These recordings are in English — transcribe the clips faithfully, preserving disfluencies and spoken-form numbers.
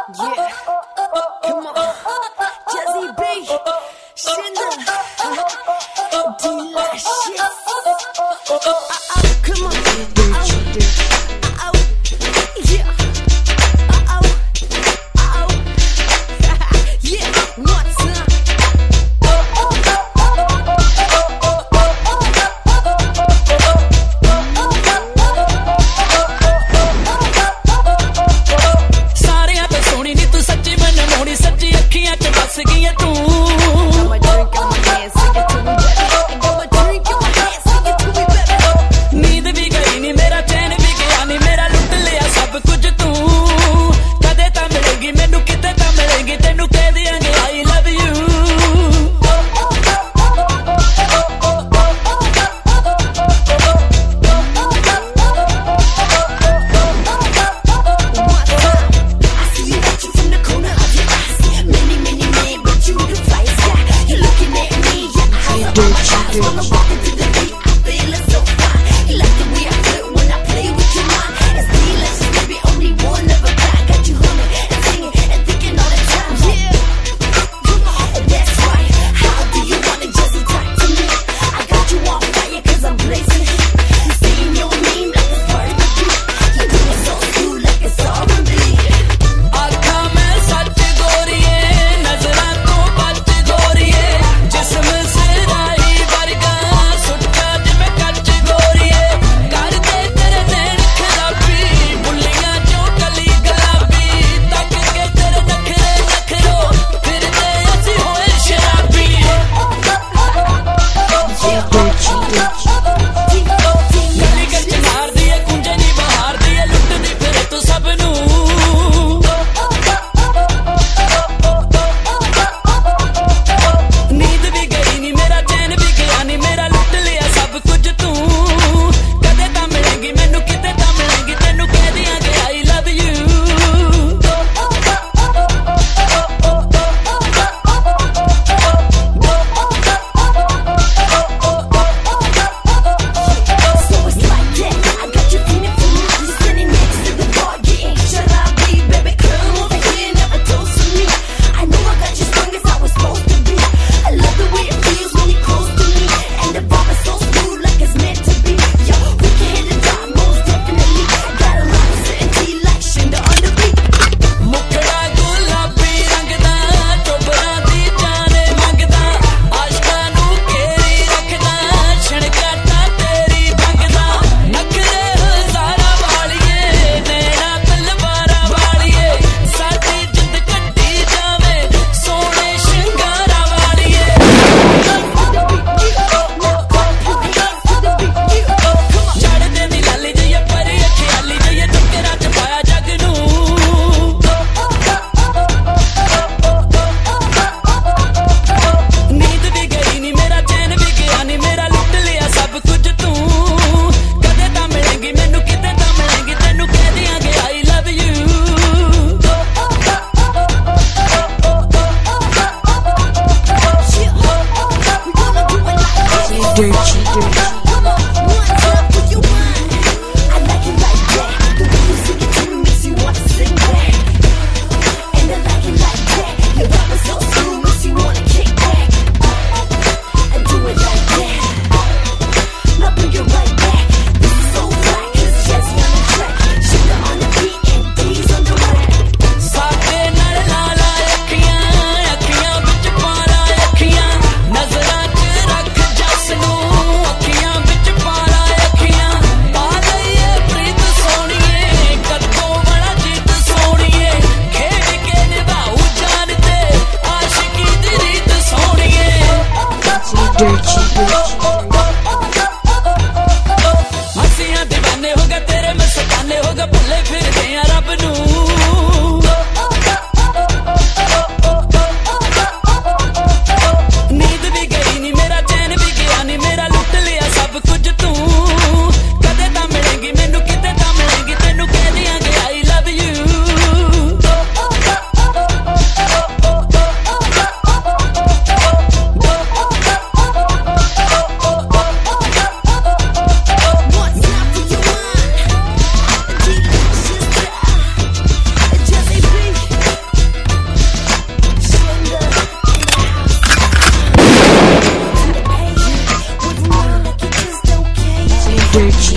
Yeah, come on, Jazzy B, Shinda, delicious. Uh-oh, come on, uh-oh, uh-oh, yeah, uh-oh, uh-oh, yeah, what's up? ਸਾਰਿਆਂ ਤੋਂ ਸੋਹਣੀ ਨੀ ਤੂੰ ਸੱਚੀ ਮਨ ਮੋੜੀ ਸੱਚੀ ਅੱਖੀਆਂ 'ਚ ਵਸ ਗਈ ਤੂੰ Got my drink in my hand, sing it to me, daddy. I got my drink in my hand, sing it to me.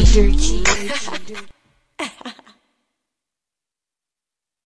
Dirty.